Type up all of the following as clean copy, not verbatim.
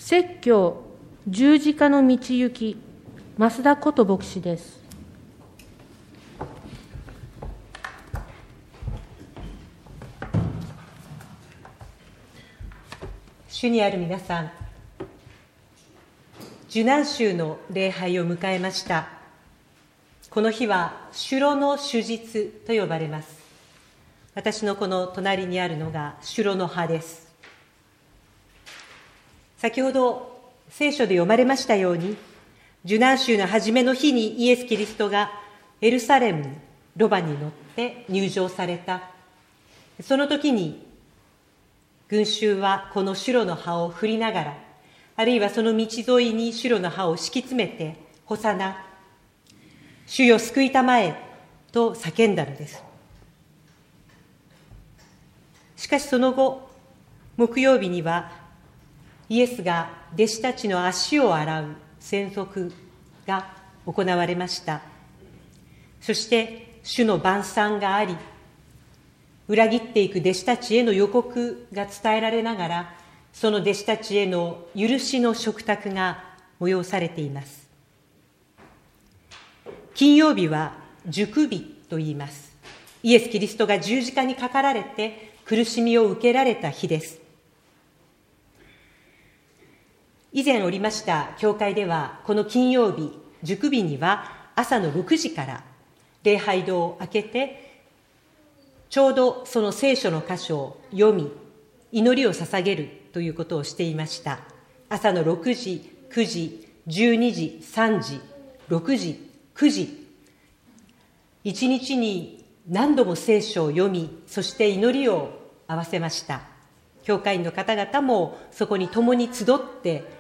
説教十字架の道行き、増田こと牧師です。 主にある皆さん、受難週の礼拝を迎えました。この日は主炉の主日と呼ばれます。私のこの隣にあるのが主炉の葉です。先ほど聖書で読まれましたように、受難週の初めの日にイエス・キリストがエルサレムロバに乗って入場された。その時に群衆はこの主炉の葉を振りながら、あるいはその道沿いに主炉の葉を敷き詰めて、ホサナ、主よ救いたまえと叫んだのです。しかしその後、木曜日にはイエスが弟子たちの足を洗う洗足が行われました。そして主の晩餐があり、裏切っていく弟子たちへの予告が伝えられながら、その弟子たちへの許しの食卓が催されています。金曜日は熟日と言います。イエス・キリストが十字架にかかられて苦しみを受けられた日です。以前おりました教会では、この金曜日、熟日には朝の6時から礼拝堂を開けて、ちょうどその聖書の箇所を読み、祈りを捧げるということをしていました。朝の6時、9時、12時、3時、6時、9時、一日に何度も聖書を読み、そして祈りを合わせました。教会員の方々もそこに共に集って、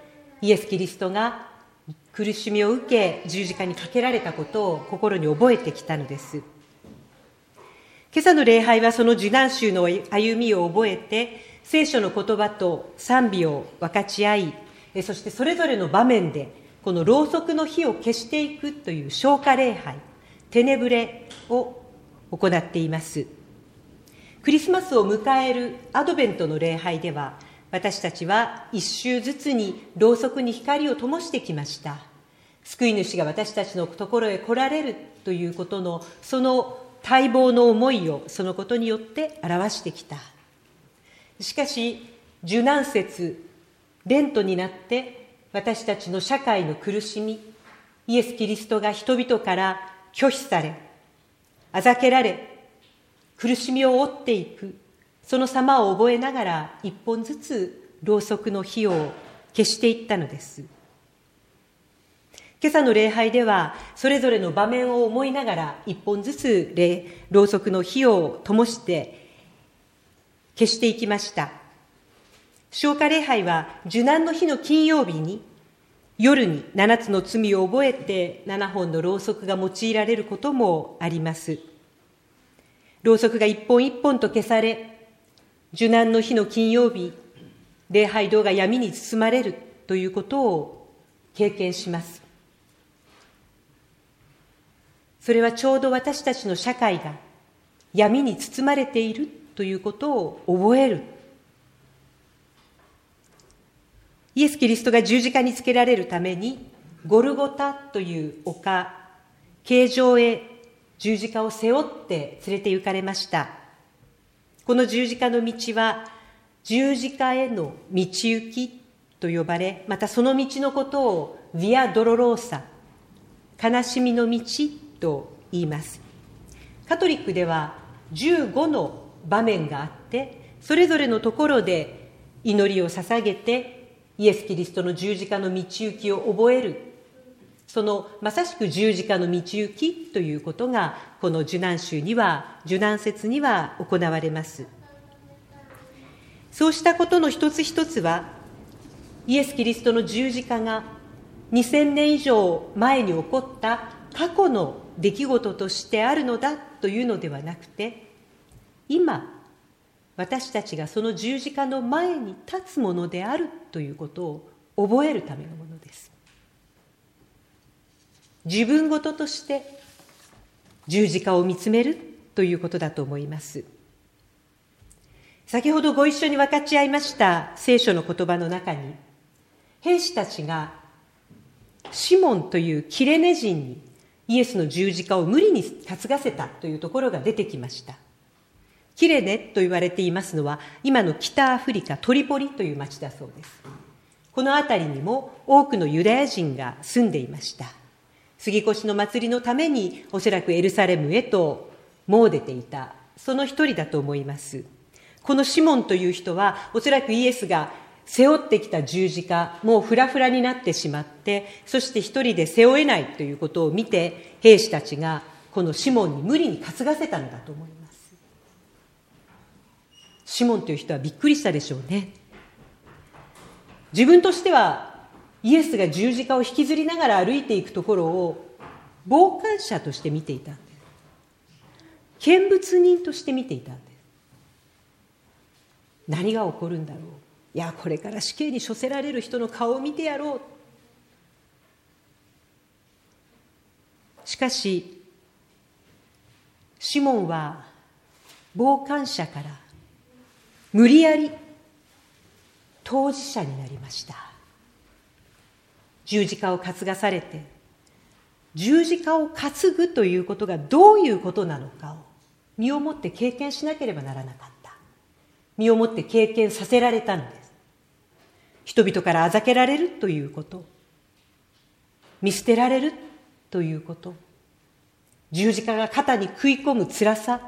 イエス・キリストが苦しみを受け十字架にかけられたことを心に覚えてきたのです。今朝の礼拝はその受難週の歩みを覚えて、聖書の言葉と賛美を分かち合い、そしてそれぞれの場面でこのろうそくの火を消していくという消火礼拝、テネブレを行っています。クリスマスを迎えるアドベントの礼拝では、私たちは一周ずつにろうそくに光を灯してきました。救い主が私たちのところへ来られるということの、その待望の思いをそのことによって表してきた。しかし、受難節、レントになって私たちの社会の苦しみ、イエス・キリストが人々から拒否され、あざけられ、苦しみを負っていく、その様を覚えながら一本ずつろうそくの火を消していったのです。今朝の礼拝ではそれぞれの場面を思いながら一本ずつろうそくの火を灯して消していきました。消火礼拝は受難の日の金曜日に夜に7つの罪を覚えて7本のろうそくが用いられることもあります。ろうそくが一本一本と消され、受難の日の金曜日、礼拝堂が闇に包まれるということを経験します。それはちょうど私たちの社会が闇に包まれているということを覚える。イエス・キリストが十字架につけられるために、ゴルゴタという丘、形状へ十字架を背負って連れて行かれました。この十字架の道は十字架への道行きと呼ばれ、またその道のことをヴィア・ドロローサ、悲しみの道と言います。カトリックでは15の場面があって、それぞれのところで祈りを捧げてイエス・キリストの十字架の道行きを覚える、そのまさしく十字架の道行きということがこの受難節には行われます。そうしたことの一つ一つは、イエス・キリストの十字架が2000年以上前に起こった過去の出来事としてあるのだというのではなくて、今私たちがその十字架の前に立つものであるということを覚えるためのものです。自分ごととして十字架を見つめるということだと思います。先ほどご一緒に分かち合いました聖書の言葉の中に、 兵士たちがシモンというキレネ人にイエスの十字架を無理に担がせたというところが出てきました。キレネと言われていますのは、今の北アフリカトリポリという町だそうです。この辺りにも多くのユダヤ人が住んでいました。杉越の祭りのためにおそらくエルサレムへと詣でていた、その一人だと思います。このシモンという人は、おそらくイエスが背負ってきた十字架、もうフラフラになってしまって、そして一人で背負えないということを見て、兵士たちがこのシモンに無理に担がせたのだと思います。シモンという人はびっくりしたでしょうね。自分としてはイエスが十字架を引きずりながら歩いていくところを傍観者として見ていたんです。見物人として見ていたんです。何が起こるんだろう。いや、これから死刑に処せられる人の顔を見てやろう。しかしシモンは傍観者から無理やり当事者になりました。十字架を担がされて、十字架を担ぐということがどういうことなのかを身をもって経験しなければならなかった。身をもって経験させられたのです。人々からあざけられるということ、見捨てられるということ、十字架が肩に食い込む辛さ、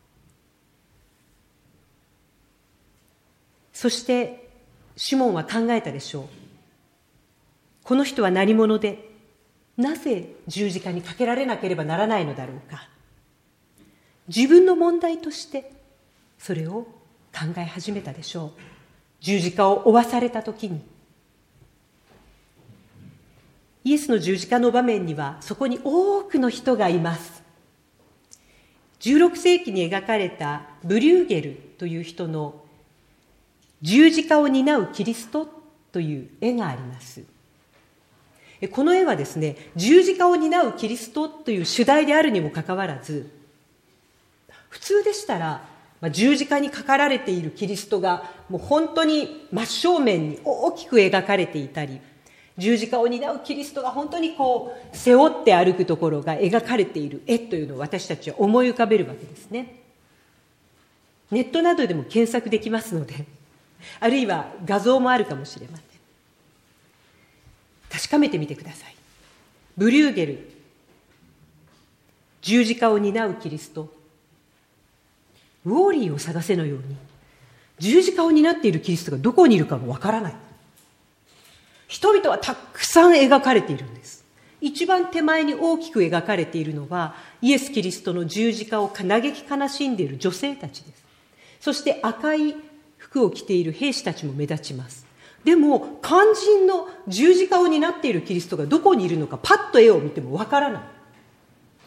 そしてシモンは考えたでしょう。この人は何者で、なぜ十字架にかけられなければならないのだろうか。自分の問題としてそれを考え始めたでしょう。十字架を負わされたときに、イエスの十字架の場面にはそこに多くの人がいます。16世紀に描かれたブリューゲルという人の十字架を担うキリストという絵があります。この絵はですね、十字架を担うキリストという主題であるにもかかわらず、普通でしたら十字架にかかられているキリストがもう本当に真正面に大きく描かれていたり、十字架を担うキリストが本当にこう背負って歩くところが描かれている絵というのを私たちは思い浮かべるわけですね。ネットなどでも検索できますので、あるいは画像もあるかもしれません。確かめてみてください。ブリューゲル、十字架を担うキリスト。ウォーリーを探せのように、十字架を担っているキリストがどこにいるかもわからない。人々はたくさん描かれているんです。一番手前に大きく描かれているのは、イエス・キリストの十字架を嘆き悲しんでいる女性たちです。そして赤い服を着ている兵士たちも目立ちます。でも肝心の十字架を担っているキリストがどこにいるのか、パッと絵を見てもわからない。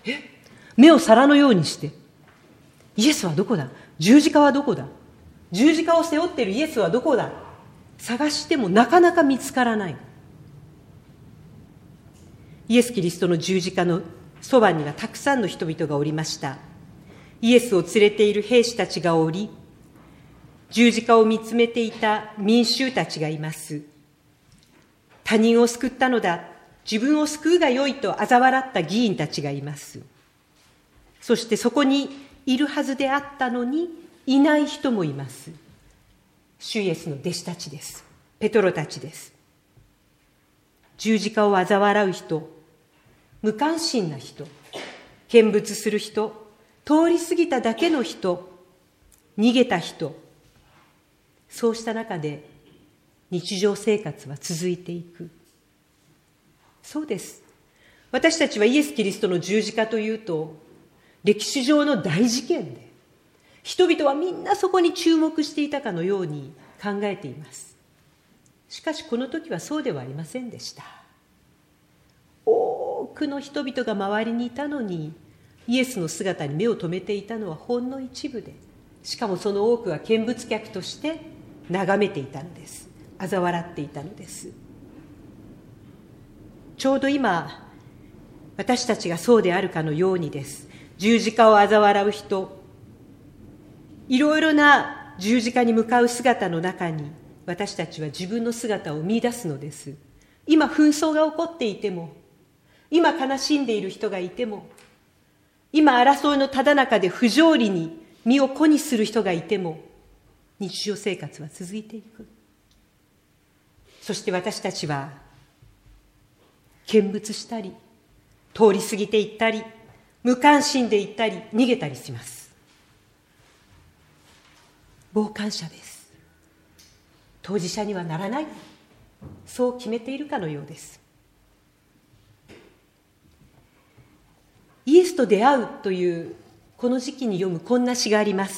目を皿のようにして、イエスはどこだ、十字架はどこだ、十字架を背負っているイエスはどこだ、探してもなかなか見つからない。イエス・キリストの十字架のそばにはたくさんの人々がおりました。イエスを連れている兵士たちがおり、十字架を見つめていた民衆たちがいます。他人を救ったのだ、自分を救うがよいと嘲笑った議員たちがいます。そしてそこにいるはずであったのにいない人もいます。主イエスの弟子たちです。ペトロたちです。十字架を嘲笑う人、無関心な人、見物する人、通り過ぎただけの人、逃げた人、そうした中で日常生活は続いていく。そうです。私たちはイエス・キリストの十字架というと、歴史上の大事件で、人々はみんなそこに注目していたかのように考えています。しかしこの時はそうではありませんでした。多くの人々が周りにいたのに、イエスの姿に目を留めていたのはほんの一部で、しかもその多くは見物客として眺めていたのです。嘲笑っていたのです。ちょうど今、私たちがそうであるかのようにです。十字架を嘲笑う人、いろいろな十字架に向かう姿の中に、 私たちは自分の姿を見出すのです。今紛争が起こっていても、今悲しんでいる人がいても、今争いのただ中で不条理に身を粉にする人がいても、日常生活は続いていく。そして私たちは見物したり、通り過ぎていったり、無関心でいったり、逃げたりします。傍観者です。当事者にはならない。そう決めているかのようです。イエスと出会うというこの時期に読むこんな詩があります。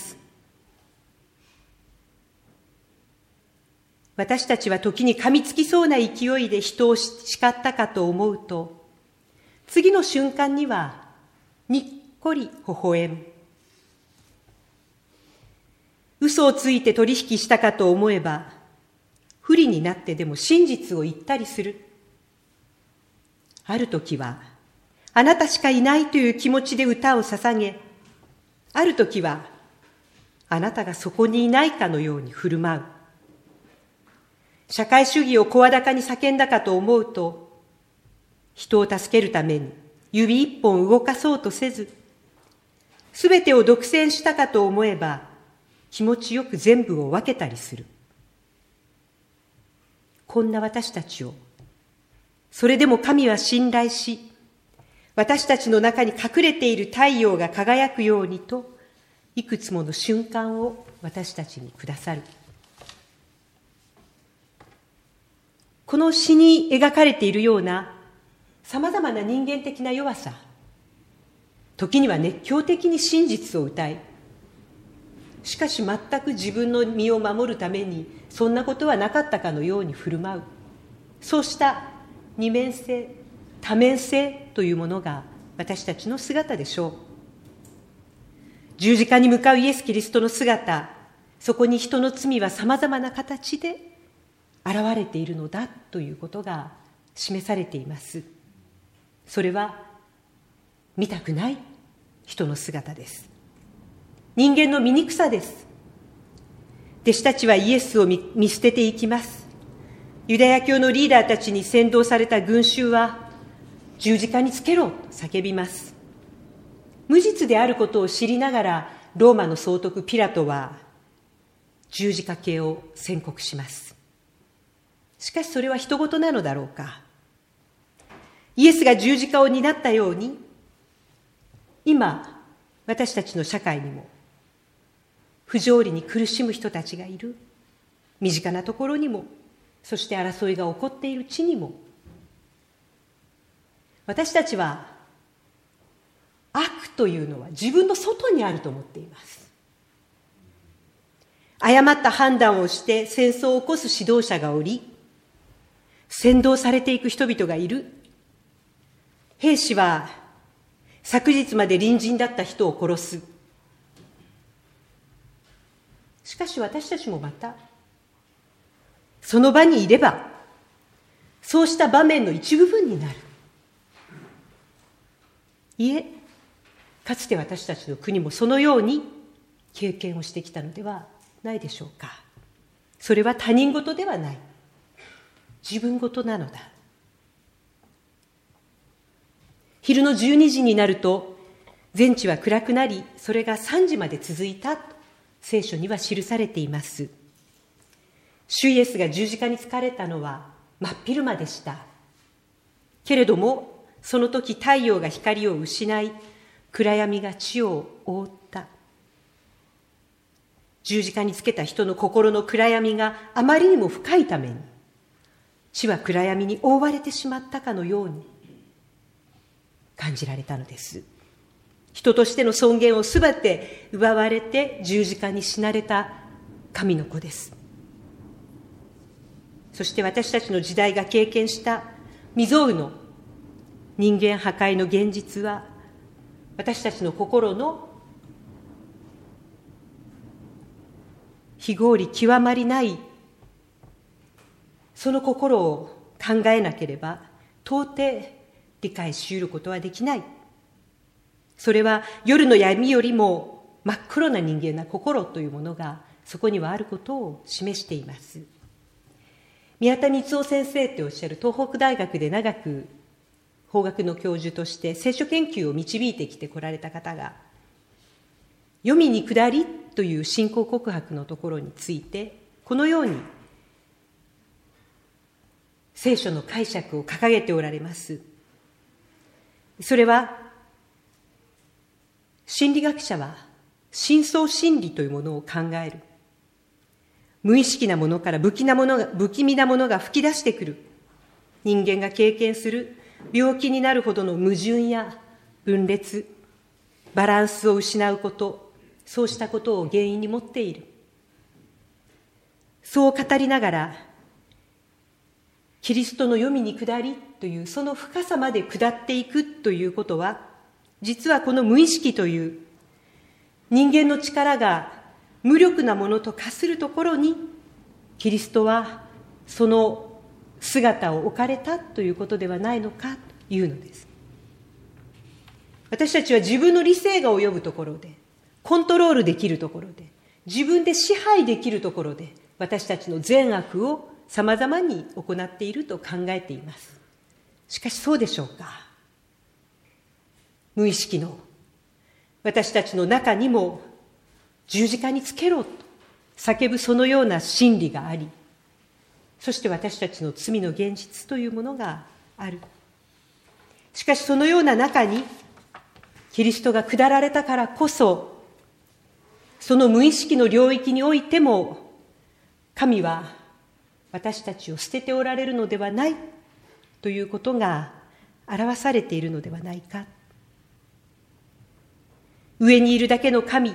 私たちは時に噛みつきそうな勢いで人を叱ったかと思うと、次の瞬間にはにっこり微笑む。嘘をついて取引したかと思えば、不利になってでも真実を言ったりする。ある時は、あなたしかいないという気持ちで歌を捧げ、ある時は、あなたがそこにいないかのように振る舞う。社会主義を声高に叫んだかと思うと、人を助けるために指一本動かそうとせず、すべてを独占したかと思えば、気持ちよく全部を分けたりする。こんな私たちを、それでも神は信頼し、私たちの中に隠れている太陽が輝くようにと、いくつもの瞬間を私たちにくださる。この詩に描かれているようなさまざまな人間的な弱さ、時には熱狂的に真実を歌い、しかし全く自分の身を守るためにそんなことはなかったかのように振る舞う。そうした二面性、多面性というものが私たちの姿でしょう。十字架に向かうイエス・キリストの姿、そこに人の罪はさまざまな形で現れているのだということが示されています。それは見たくない人の姿です。人間の醜さです。弟子たちはイエスを見捨てていきます。ユダヤ教のリーダーたちに扇動された群衆は、十字架につけろと叫びます。無実であることを知りながら、ローマの総督ピラトは十字架刑を宣告します。しかしそれは人事なのだろうか。イエスが十字架を担ったように、今私たちの社会にも不条理に苦しむ人たちがいる。身近なところにも、そして争いが起こっている地にも、私たちは悪というのは自分の外にあると思っています。誤った判断をして戦争を起こす指導者がおり、扇動されていく人々がいる。兵士は昨日まで隣人だった人を殺す。しかし私たちもまた、その場にいれば、そうした場面の一部分になる。いえ、かつて私たちの国もそのように経験をしてきたのではないでしょうか。それは他人事ではない。自分事なのだ。昼の12時になると、全地は暗くなり、それが3時まで続いたと聖書には記されています。主イエスが十字架につかれたのは真っ昼間でした。けれども、その時太陽が光を失い、暗闇が地を覆った。十字架につけた人の心の暗闇があまりにも深いために、地は暗闇に覆われてしまったかのように感じられたのです。人としての尊厳をすべて奪われて十字架に死なれた神の子です。そして私たちの時代が経験した未曾有の人間破壊の現実は、私たちの心の非合理極まりないその心を考えなければ到底理解し得ることはできない。それは夜の闇よりも真っ黒な人間な心というものがそこにはあることを示しています。 宮田光夫先生っておっしゃる東北大学で長く法学の教授として聖書研究を導いてきてこられた方が、読みに下りという信仰告白のところについて、このように聖書の解釈を掲げておられます。それは、心理学者は深層心理というものを考える。無意識なものから不気味なものが吹き出してくる。人間が経験する病気になるほどの矛盾や分裂、バランスを失うこと、そうしたことを原因に持っている。そう語りながら、キリストの読みに下りというその深さまで下っていくということは、実はこの無意識という人間の力が無力なものと化するところに、キリストはその姿を置かれたということではないのかというのです。私たちは自分の理性が及ぶところで、コントロールできるところで、自分で支配できるところで、私たちの善悪を様々に行っていると考えています。しかしそうでしょうか。無意識の私たちの中にも十字架につけろと叫ぶそのような真理があり、そして私たちの罪の現実というものがある。しかしそのような中にキリストが下られたからこそ、その無意識の領域においても神は私たちを捨てておられるのではないということが表されているのではないか。上にいるだけの神、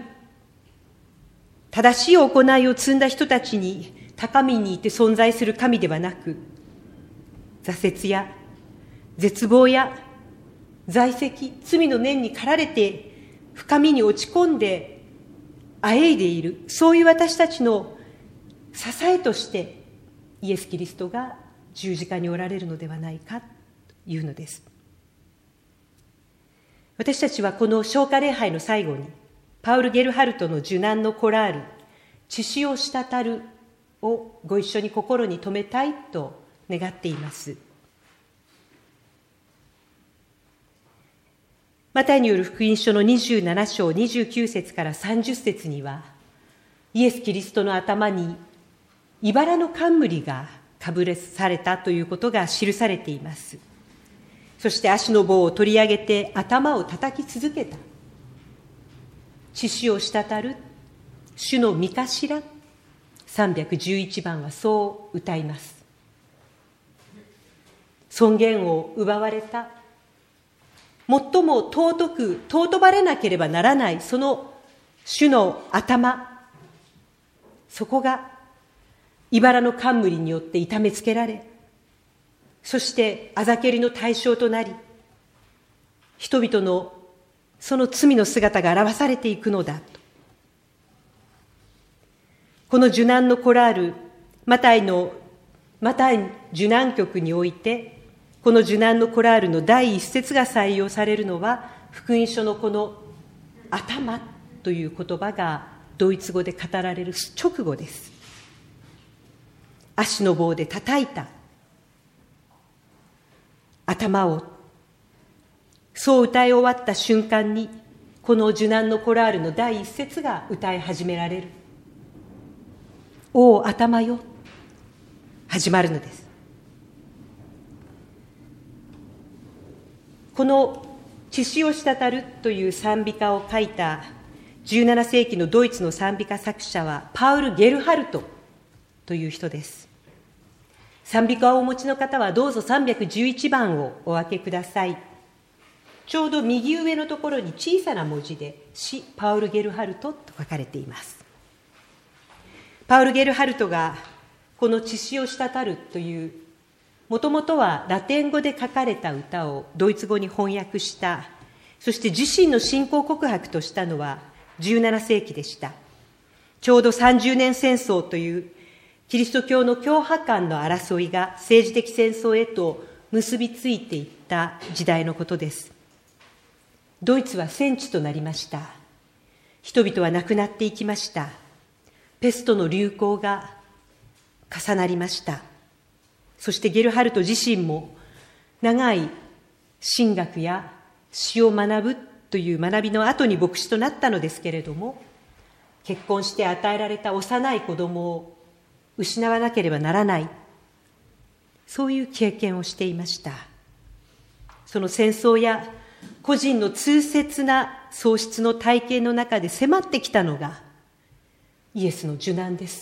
正しい行いを積んだ人たちに高みにいて存在する神ではなく、挫折や絶望や在籍、罪の念に駆られて深みに落ち込んであえいでいる、そういう私たちの支えとしてイエス・キリストが十字架におられるのではないかというのです。私たちはこの聖火礼拝の最後にパウル・ゲルハルトの受難のコラール、血潮を滴るをご一緒に心に留めたいと願っています。マタイによる福音書の27章29節から30節には、イエス・キリストの頭に茨の冠がかぶされたということが記されています。そして足の棒を取り上げて頭を叩き続けた。血潮を滴る主の御頭、311番はそう歌います。尊厳を奪われた、最も尊ばれなければならないその主の頭、そこが茨の冠によって痛めつけられ、そしてあざけりの対象となり、人々のその罪の姿が表されていくのだと。この受難のコラール、マタイ受難曲において、この受難のコラールの第一節が採用されるのは、福音書のこの頭という言葉がドイツ語で語られる直後です。足の棒で叩いた頭を、そう歌い終わった瞬間に、この受難のコラールの第一節が歌い始められる。お頭よ、始まるのです。この血潮滴るという賛美歌を書いた17世紀のドイツの賛美歌作者はパウル・ゲルハルトという人です。賛美歌をお持ちの方はどうぞ311番をお開けください。ちょうど右上のところに小さな文字で詩パウル・ゲルハルトと書かれています。パウル・ゲルハルトがこの血潮滴るというもともとはラテン語で書かれた歌をドイツ語に翻訳した、そして自身の信仰告白としたのは17世紀でした。ちょうど30年戦争というキリスト教の教派間の争いが政治的戦争へと結びついていった時代のことです。ドイツは戦地となりました。人々は亡くなっていきました。ペストの流行が重なりました。 そしてゲルハルト自身も長い神学や詩を学ぶという学びの後に牧師となったのですけれども、結婚して与えられた幼い子供を失わなければならない、そういう経験をしていました。その戦争や個人の痛切な喪失の体験の中で迫ってきたのがイエスの受難です。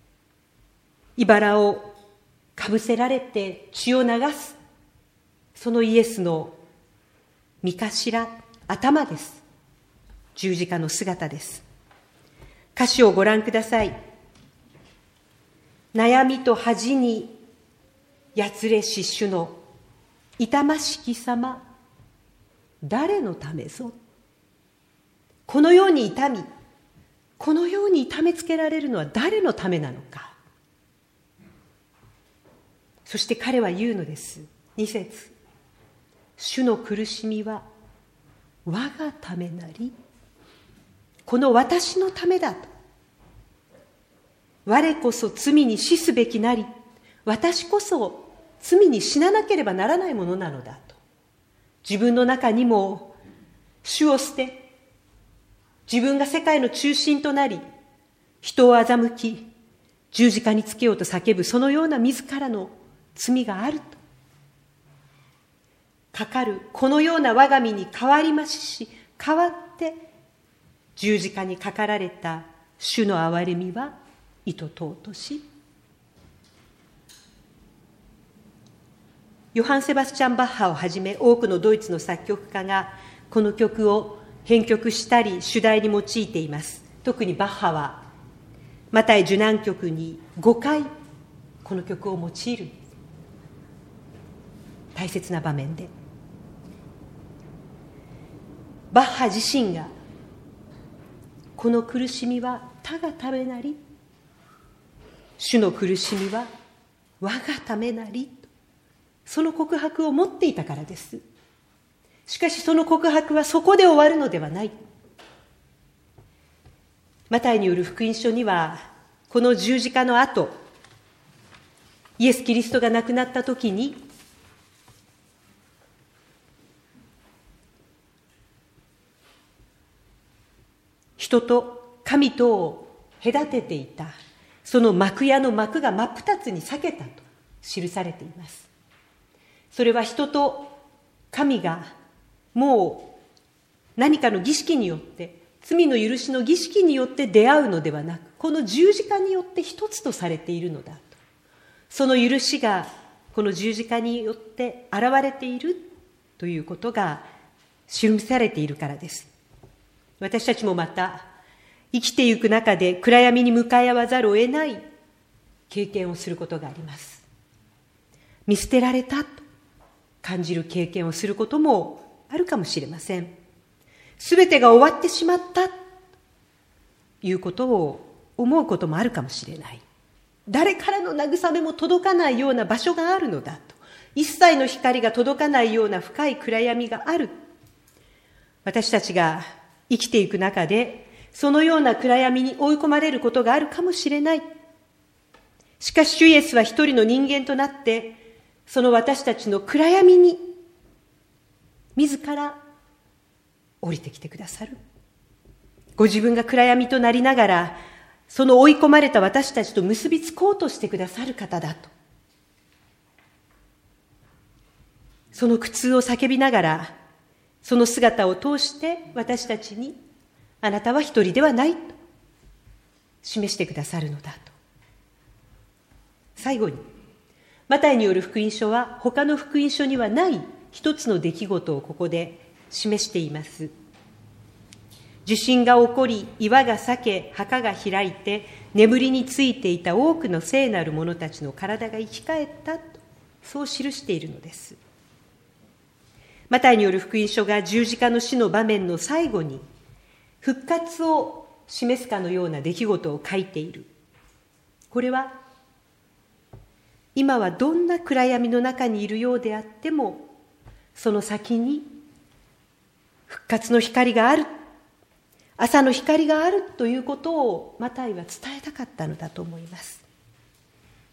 茨をかぶせられて血を流す、そのイエスの身頭、頭です。十字架の姿です。歌詞をご覧ください。悩みと恥にやつれし主の痛ましき様、誰のためぞ。このように痛み、このように痛めつけられるのは誰のためなのか。そして彼は言うのです。2節、主の苦しみは我がためなり、この私のためだと。我こそ罪に死すべきなり、私こそ罪に死ななければならないものなのだと。自分の中にも主を捨て、自分が世界の中心となり、人を欺き、十字架につけようと叫ぶ、そのような自らの罪があると。かかるこのような我が身に変わりますし、変わって十字架にかかられた主の憐れみは意図尊し。ヨハン・セバスチャン・バッハをはじめ多くのドイツの作曲家がこの曲を編曲したり主題に用いています。特にバッハはマタイ受難曲に5回この曲を用いる、大切な場面で。バッハ自身がこの苦しみは他がためなり、主の苦しみは我がためなり、その告白を持っていたからです。しかしその告白はそこで終わるのではない。マタイによる福音書には、この十字架の後、イエス・キリストが亡くなった時に、人と神とを隔てていた、その幕屋の幕が真っ二つに裂けたと記されています。それは人と神がもう何かの儀式によって、罪の許しの儀式によって出会うのではなく、この十字架によって一つとされているのだと。その許しがこの十字架によって現れているということが記されているからです。私たちもまた生きていく中で暗闇に向かい合わざるを得ない経験をすることがあります。見捨てられたと感じる経験をすることもあるかもしれません。すべてが終わってしまったということを思うこともあるかもしれない。誰からの慰めも届かないような場所があるのだと。一切の光が届かないような深い暗闇がある。私たちが生きていく中で、そのような暗闇に追い込まれることがあるかもしれない。しかし主イエスは一人の人間となって、その私たちの暗闇に自ら降りてきてくださる。ご自分が暗闇となりながら、その追い込まれた私たちと結びつこうとしてくださる方だと。その苦痛を叫びながら、その姿を通して私たちに、あなたは一人ではないと示してくださるのだと。最後に、マタイによる福音書は他の福音書にはない一つの出来事をここで示しています。地震が起こり、岩が裂け、墓が開いて、眠りについていた多くの聖なる者たちの体が生き返ったと、そう記しているのです。マタイによる福音書が十字架の死の場面の最後に、復活を示すかのような出来事を書いている。これは、今はどんな暗闇の中にいるようであっても、その先に復活の光がある、朝の光があるということをマタイは伝えたかったのだと思います。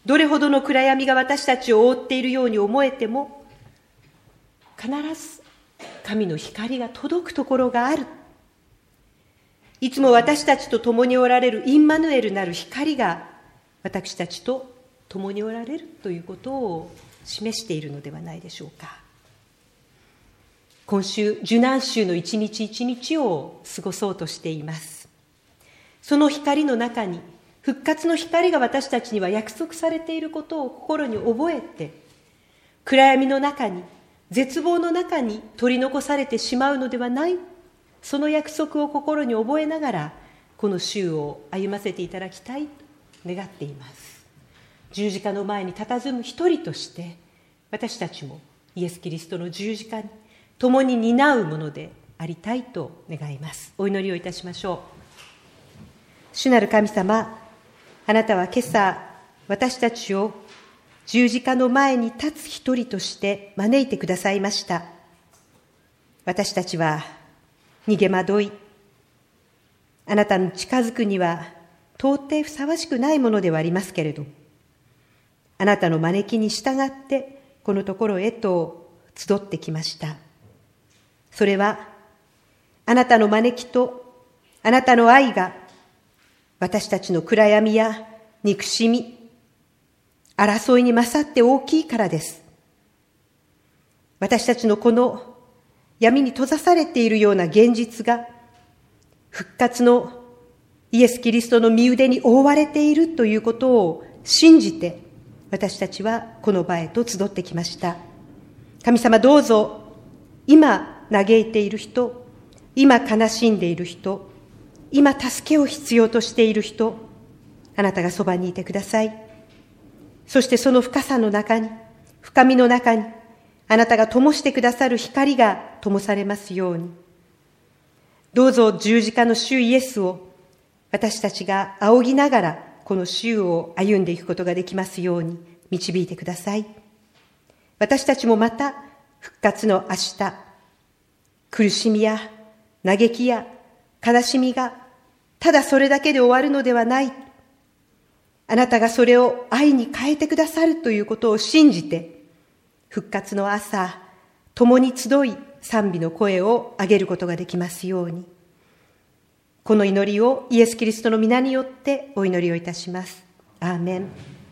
どれほどの暗闇が私たちを覆っているように思えても、必ず神の光が届くところがある。いつも私たちと共におられるインマヌエルなる光が私たちと共におられるということを示しているのではないでしょうか。今週、受難週の一日一日を過ごそうとしています。その光の中に、復活の光が私たちには約束されていることを心に覚えて、暗闇の中に、絶望の中に取り残されてしまうのではない、その約束を心に覚えながら、この週を歩ませていただきたいと願っています。十字架の前に佇む一人として、私たちもイエス・キリストの十字架に共に担うものでありたいと願います。お祈りをいたしましょう。主なる神様、あなたは今朝、私たちを十字架の前に立つ一人として招いてくださいました。私たちは逃げ惑い、あなたに近づくには到底ふさわしくないものではありますけれど、あなたの招きに従ってこのところへと集ってきました。それはあなたの招きとあなたの愛が私たちの暗闇や憎しみ、争いに勝って大きいからです。私たちのこの闇に閉ざされているような現実が復活のイエス・キリストの御腕に覆われているということを信じて私たちはこの場へと集ってきました。神様、どうぞ今嘆いている人、今悲しんでいる人、今助けを必要としている人、あなたがそばにいてください。そしてその深さの中に、深みの中に、あなたが灯してくださる光が灯されますように。どうぞ十字架の主イエスを私たちが仰ぎながらこの週を歩んでいくことができますように導いてください。私たちもまた復活の明日、苦しみや嘆きや悲しみがただそれだけで終わるのではない。あなたがそれを愛に変えてくださるということを信じて、復活の朝、共に集い賛美の声を上げることができますように。この祈りをイエス・キリストの皆によってお祈りをいたします。アーメン。